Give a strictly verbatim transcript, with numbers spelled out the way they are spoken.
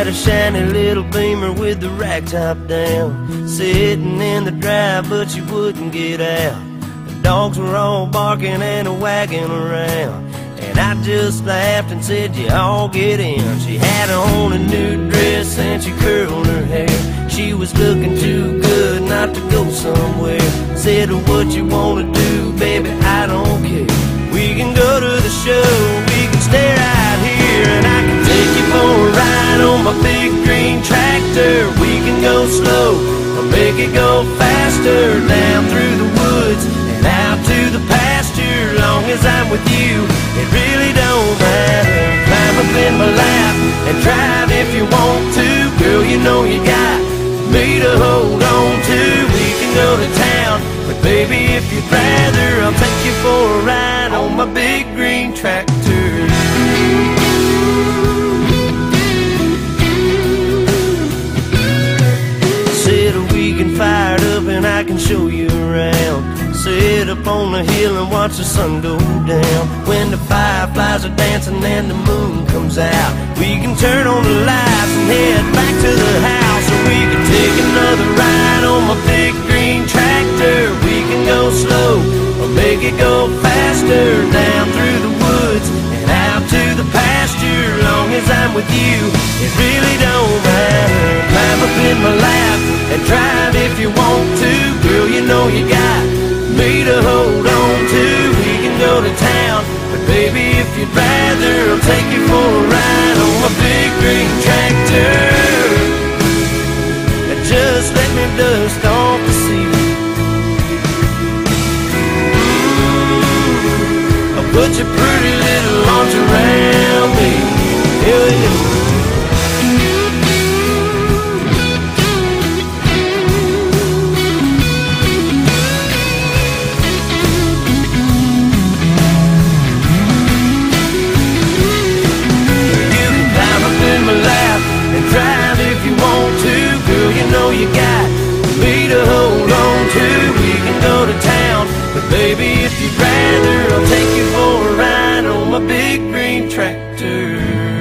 had a shiny little Beamer with the rack top down, sitting in the drive, but she wouldn't get out. The dogs were all barking and a wagging around, and I just laughed and said, you all get in. She had on a new dress and she curled her hair. She was looking too good not to go somewhere. Said, what you wanna do, baby, I don't care. We can go to the show, we can stay right here, and I can take you for a ride on my big green tractor. We can go slow or make it go faster, down through the woods and out to the pasture. Long as I'm with you, it really don't matter. Climb up in my lap and drive if you want to. Girl, you know you got me to hold on to. We can go to town, but baby, if you'd rather, I'll take you for a ride on my big green tractor. Said we can fire it up and I can show you around. Sit up on the hill and watch the sun go down. When the fireflies are dancing and the moon comes out, we can turn on the lights and head back to the house. Or we can take another ride on my big green tractor. We can go slow or make it go faster, down through the woods and out to the pasture. Long as I'm with you, it really don't matter. Climb up in my lap and drive if you want to. Girl, you know you got me to hold on to. We can go to town, but baby, if you'd rather, I'll take you for a ride on my big green tractor. And just let me dust off the seat. Mm, I'll put your pretty little arms around me. Hell yeah. Drive if you want to, girl, you know you got me to hold on to. We can go to town, but baby, if you'd rather, I'll take you for a ride on my big green tractor.